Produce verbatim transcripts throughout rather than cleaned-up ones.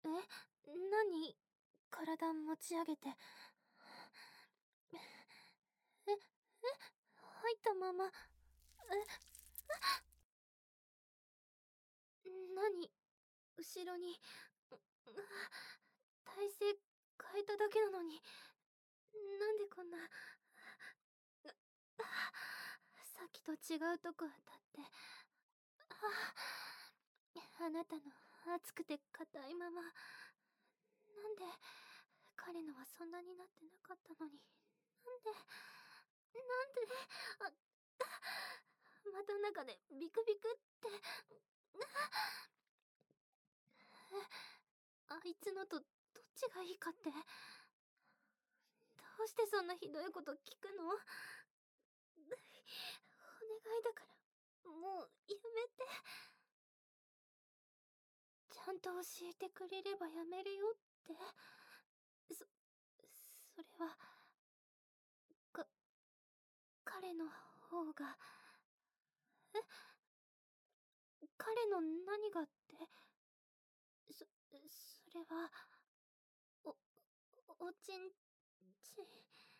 え、何？体持ち上げて。え、え、入ったまま。え、何？後ろに、体勢変えただけなのに、なんでこんな、さっきと違うとこ当たって、あなたの熱くて硬いまま、なんで、彼のはそんなになってなかったのに、なんで、なんで、あ、また中でビクビクって、え、あいつのとどっちがいいかって？どうしてそんなひどいこと聞くの？お願いだから、もうやめて。ちゃんと教えてくれればやめるよって。そ、それは、か、彼の方が、え、彼の何がって？そ、それは、お、おちんちん。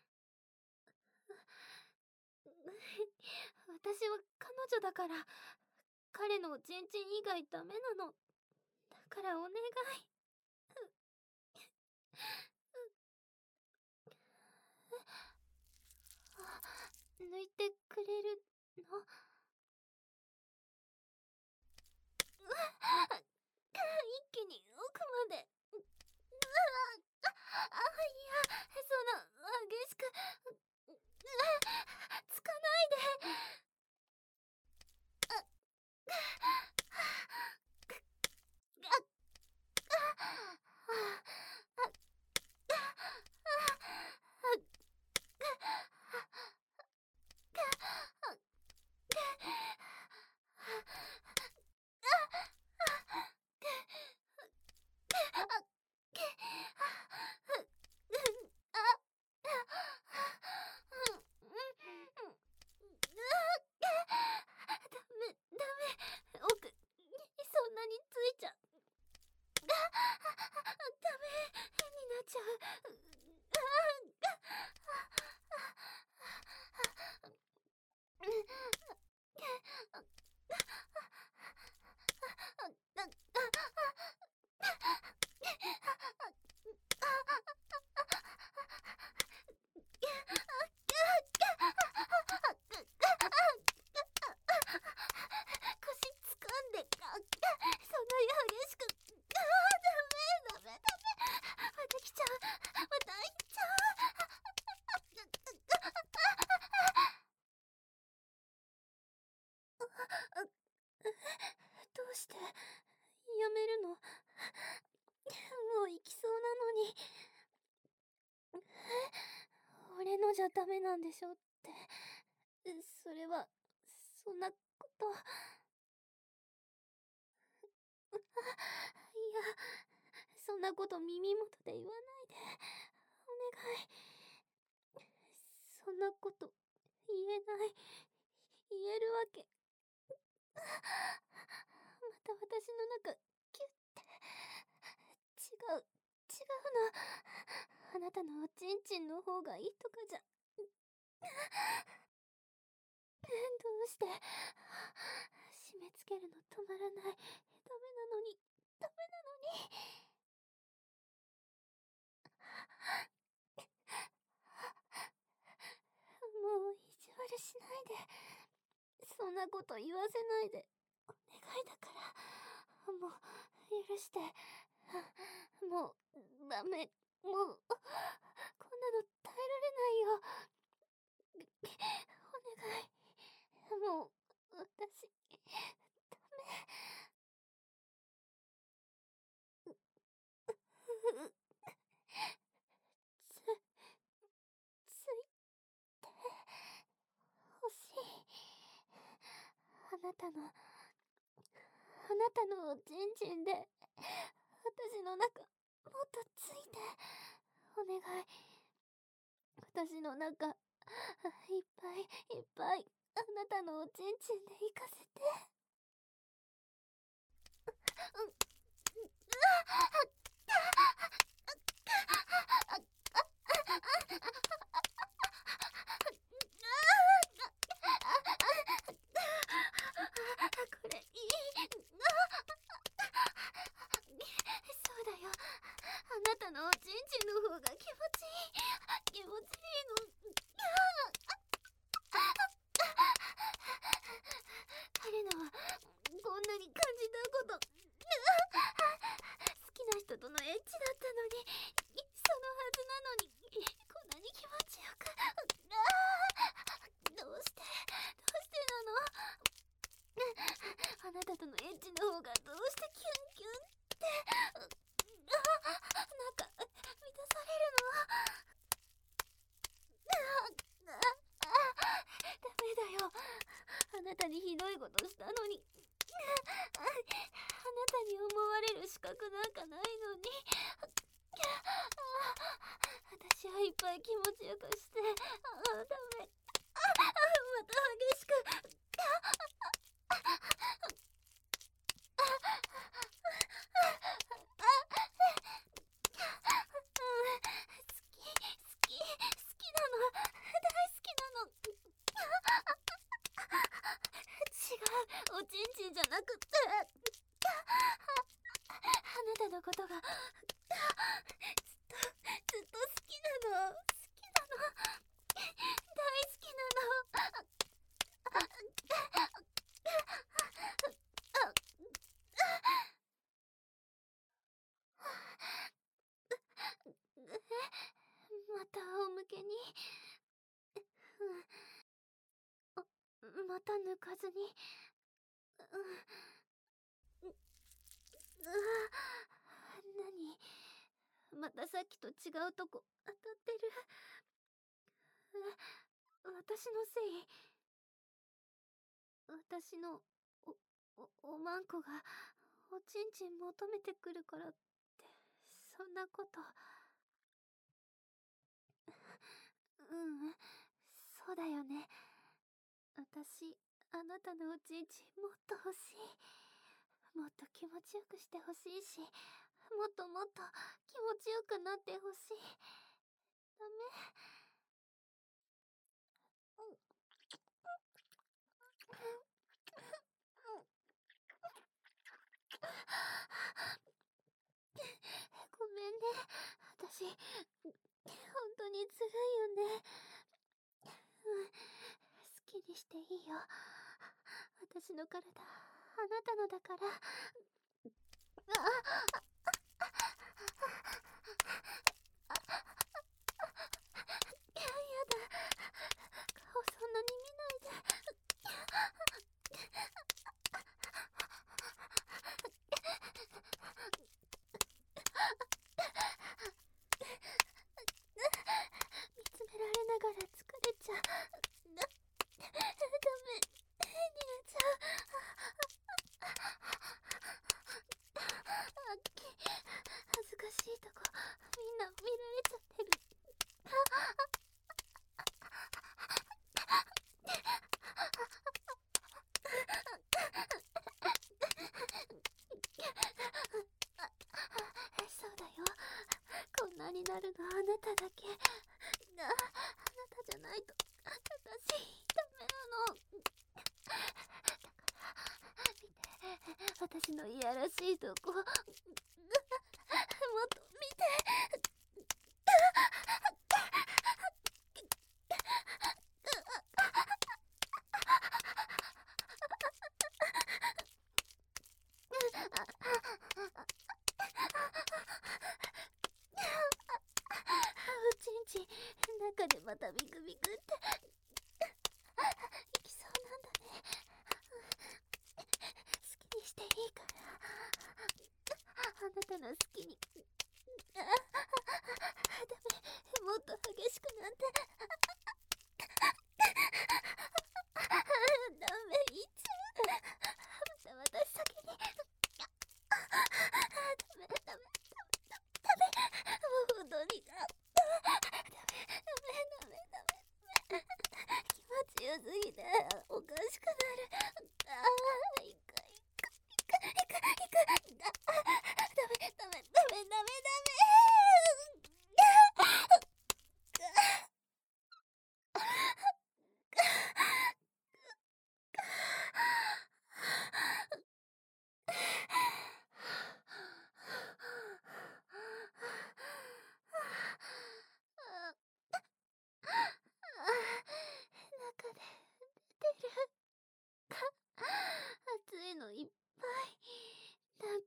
私は彼女だから、彼のおちんちん以外ダメなの。だからお願い。あ、抜いてくれるの？一気に奥まで。ああ、あ、いや、そんな激しくつかないで。あ、奥、そんなについちゃ、ダメになっちゃう。腰掴んで、あ、そんなに激しく、あ、ダメダメダメ、また来ちゃう、また行っちゃう。どうしてやめるの？もう行きそうなのに。俺のじゃダメなんでしょって。それは、そんなこと。いや、そんなこと耳元で言わないで。お願い。そんなこと言えない。言えるわけ。また私の中、キュッて。違う、違うの。あなたのおちんちんの方がいいとかじゃ。どうして締め付けるの止まらない。ダメなのに、ダメなのに。もう意地悪しないで。そんなこと言わせないで。お願いだから。もう、許して。もう、ダメ。もう、こんなの耐えられないよ。お願い。もう、私、ダメ。つ、ついて、ほしい。あなたの、あなたのおちんちんで、私の中、もっとついて、お願い。私の中、いっぱいいっぱい、あなたのおちんちんで行かせて。うん、うわっ、 に感じたこと。好きな人とのエッチだったのに、そのはずなのに、こんなに気持ちよく。どうしてどうしてなの。あなたとのエッチの方がどうしてキュンキュンって。なんか満たされるの。ダメだよ。あなたにひどいことしたのに。あなたに思われる資格なんかないのに。私はいっぱい気持ちよくして。ああ、ダメ。また激しく。おちんちんじゃなくって、あなたのことがずっとずっと好きなの。好きなの。大好きなの。また仰向けに。また抜かずに。ううわ、何、またさっきと違うとこ当たってる。え、私のせい。私のおおおまんこがおちんちん求めてくるからって、そんなこと。うん、そうだよね。私、あなたのおちんちんもっと欲しい。もっと気持ちよくしてほしいし、もっともっと気持ちよくなってほしい。ダメ。ごめんね。私、本当にずるいよね。うん、好きにしていいよ。私の体、あなたのだから。あやだ。顔そんなに見ないで。見つめられながら疲れちゃう。だ、ダメ。逃げちゃう。あっき、恥ずかしいとこ、みんな見られちゃってる。そうだよ。こんなになるのあなただけ。あ、あなたじゃないと私ダメなの。だから見て、私のいやらしいとこ。もっと見て。おちんちん中でまたビクビクっていきそうなんだね。好きにしていいから。あなたの好きに。あ、ダメ。もっと激しくなんて。ダメ、いっちゃう。また私先に。ダメダメダメダメ。もう本当にダメダメダメダメダメ。気持ちよすぎておかしくなる。ああ、いかいかいかいかいかいか。ダメダメダメダメダメ。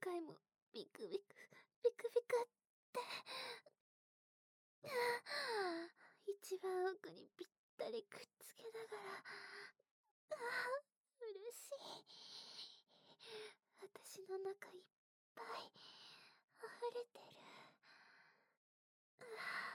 回もビクビクビクビクって。一番奥にぴったりくっつけながら、ああ、嬉しい。私の中いっぱい溢れてる。あ